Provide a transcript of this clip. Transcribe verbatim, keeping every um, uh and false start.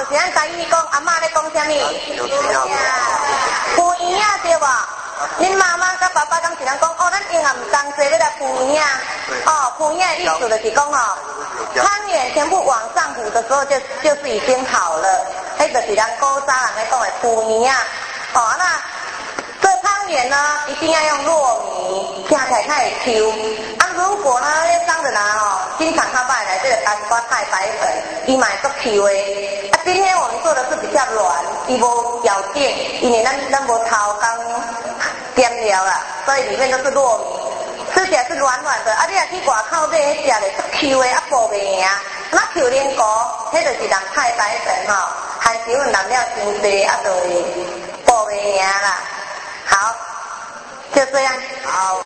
就是咱台语讲，阿嬷咧讲啥物？敷圆仔对吧？恁妈妈甲爸爸敢是人讲，哦，咱英暗同齐要来敷圆仔。哦，敷圆仔意思就是讲哦，汤圆全部往上浮的时候就就是已经好了，迄就是咱古早人咧讲的敷圆仔。哦，那这汤圆呢，一定要用糯米，吃起来才会 Q。啊，如果呢，迄商人啊哦，经常较歹来这个干瓜太白粉，伊嘛会足 Q 的。啊，今天我们做的是比较软，伊无咬劲，因为咱咱无头刚点料啦，所以里面都是糯米，吃起来是软软的。啊，你若去外口买迄只咧足 Q 的，啊薄袂赢。那 Q 年糕，迄就是人太白粉吼，含水分含料真多，啊就会薄袂赢啦。好，就这样。好。